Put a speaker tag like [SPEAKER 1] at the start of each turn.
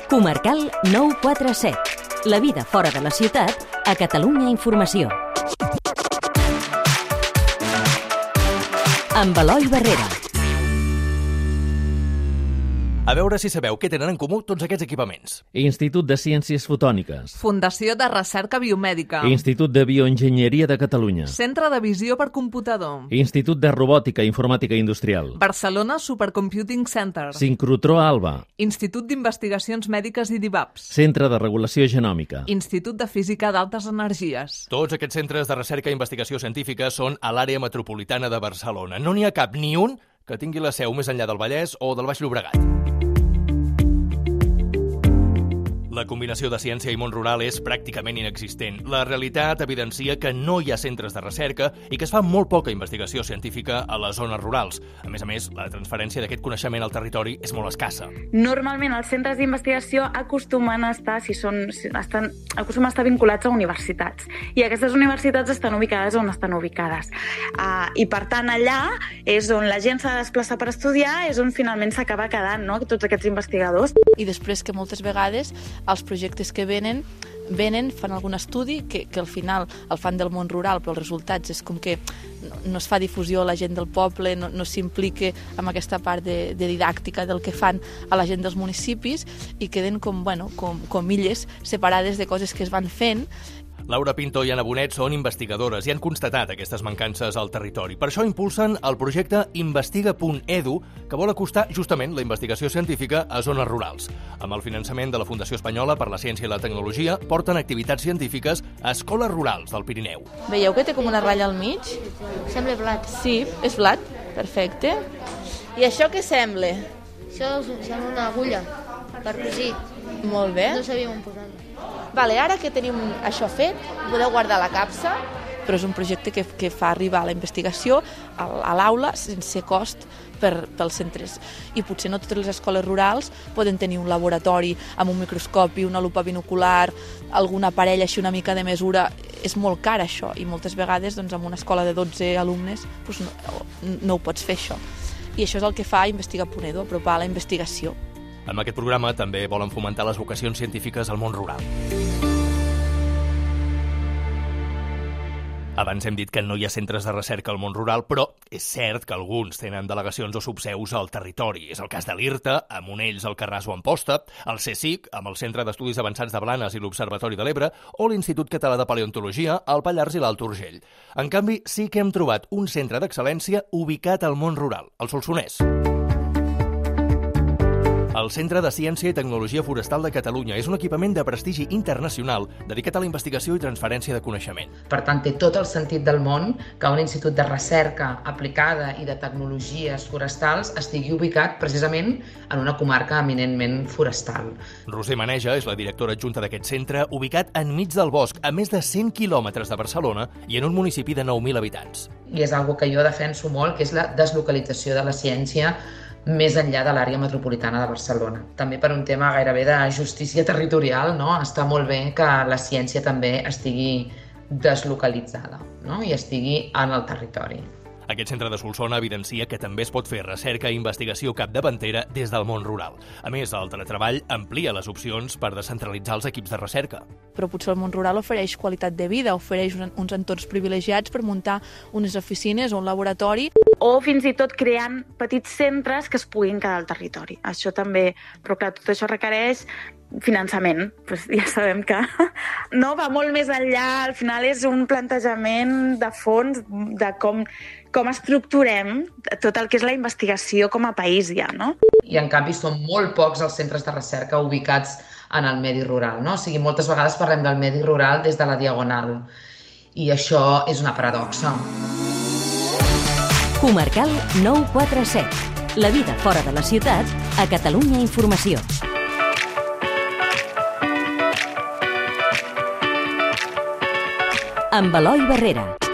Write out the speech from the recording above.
[SPEAKER 1] Comarcal 947. La vida fora de la ciutat a Catalunya Informació. Amb Eloi Barrera.
[SPEAKER 2] A veure si sabeu què tenen en comú tots aquests equipaments.
[SPEAKER 3] Institut de Ciències Fotòniques.
[SPEAKER 4] Fundació de Recerca Biomèdica.
[SPEAKER 3] Institut de Bioenginyeria de Catalunya.
[SPEAKER 4] Centre de Visió per Computador.
[SPEAKER 3] Institut de Robòtica i Informàtica Industrial.
[SPEAKER 4] Barcelona Supercomputing Center.
[SPEAKER 3] Sincrotró Alba.
[SPEAKER 4] Institut d'Investigacions Mèdiques i d'IVAPS.
[SPEAKER 3] Centre de Regulació Genòmica.
[SPEAKER 4] Institut de Física d'Altes Energies.
[SPEAKER 2] Tots aquests centres de recerca i investigació científica són a l'àrea metropolitana de Barcelona. No n'hi ha cap ni un que tingui la seu més enllà del Vallès o del Baix Llobregat. La combinació de ciència i món rural és pràcticament inexistent. La realitat evidencia que no hi ha centres de recerca i que es fa molt poca investigació científica a les zones rurals. A més, la transferència d'aquest coneixement al territori és molt escassa.
[SPEAKER 5] Normalment els centres d'investigació acostumen a estar, acostumen a estar vinculats a universitats. I aquestes universitats estan ubicades on estan ubicades. I per tant allà és on la gent s'ha de desplaçar per estudiar, és on finalment s'acaba quedant, no?, tots aquests investigadors.
[SPEAKER 6] I després que moltes vegades els projectes que venen, fan algun estudi que al final el fan del món rural, però els resultats és com que no es fa difusió a la gent del poble, no s'implica amb aquesta part de didàctica del que fan a la gent dels municipis i queden com illes separades de coses que es van fent.
[SPEAKER 2] Laura Pinto i Anna Bonet són investigadores i han constatat aquestes mancances al territori. Per això impulsen el projecte Investiga.edu, que vol acostar justament la investigació científica a zones rurals. Amb el finançament de la Fundació Espanyola per la Ciència i la Tecnologia, porten activitats científiques a escoles rurals del Pirineu.
[SPEAKER 6] Veieu que té com una ratlla al mig?
[SPEAKER 7] Sembla blat.
[SPEAKER 6] Sí, és blat. Perfecte. I això què sembla?
[SPEAKER 7] Això sembla una agulla per cosir.
[SPEAKER 6] Molt bé.
[SPEAKER 7] No sabíem on posar-la.
[SPEAKER 6] Vale, ara que tenim això fet, podeu guardar la capsa, però és un projecte que fa arribar la investigació a l'aula sense cost pels centres. I potser no totes les escoles rurals poden tenir un laboratori amb un microscopi, una lupa binocular, algun aparell així una mica de mesura. És molt car això i moltes vegades amb una escola de 12 alumnes no ho pots fer això. I això és el que fa Investiga.edu, apropar la investigació.
[SPEAKER 2] Amb aquest programa també volen fomentar les vocacions científiques al món rural. Abans hem dit que no hi ha centres de recerca al món rural, però és cert que alguns tenen delegacions o subseus al territori. És el cas de l'IRTA, a Monells, al Carràs o Amposta, el CSIC, amb el Centre d'Estudis Avançats de Blanes i l'Observatori de l'Ebre, o l'Institut Català de Paleontologia, al Pallars i l'Alt Urgell. En canvi, sí que hem trobat un centre d'excel·lència ubicat al món rural, al Solsonès. El Centre de Ciència i Tecnologia Forestal de Catalunya és un equipament de prestigi internacional dedicat a la investigació i transferència de coneixement.
[SPEAKER 8] Per tant, té tot el sentit del món que un institut de recerca aplicada i de tecnologies forestals estigui ubicat precisament en una comarca eminentment forestal.
[SPEAKER 2] Roser Maneja és la directora adjunta d'aquest centre, ubicat enmig del bosc, a més de 100 quilòmetres de Barcelona i en un municipi de 9.000 habitants.
[SPEAKER 8] I és una que jo defenso molt, que és la deslocalització de la ciència més enllà de l'àrea metropolitana de Barcelona. També per un tema gairebé de justícia territorial, no? Està molt bé que la ciència també estigui deslocalitzada, no? I estigui en el territori.
[SPEAKER 2] Aquest centre de Solsona evidencia que també es pot fer recerca i investigació capdavantera des del món rural. A més, el teletreball amplia les opcions per descentralitzar els equips de recerca.
[SPEAKER 6] Però potser el món rural ofereix qualitat de vida, ofereix uns entorns privilegiats per muntar unes oficines o un laboratori.
[SPEAKER 5] O fins i tot creant petits centres que es puguin quedar al territori. Això també, però clar, tot això requereix finançament. Pues ja sabem que no va molt més enllà, al final és un plantejament de fons de com estructurem tot el que és la investigació com a país ja, no?
[SPEAKER 8] I en canvi són molt pocs els centres de recerca ubicats en el medi rural, no? O sigui, moltes vegades parlem del medi rural des de la diagonal i això és una paradoxa.
[SPEAKER 1] Comarcal 947. La vida fora de la ciutat a Catalunya Informació. Amb Eloi Barrera.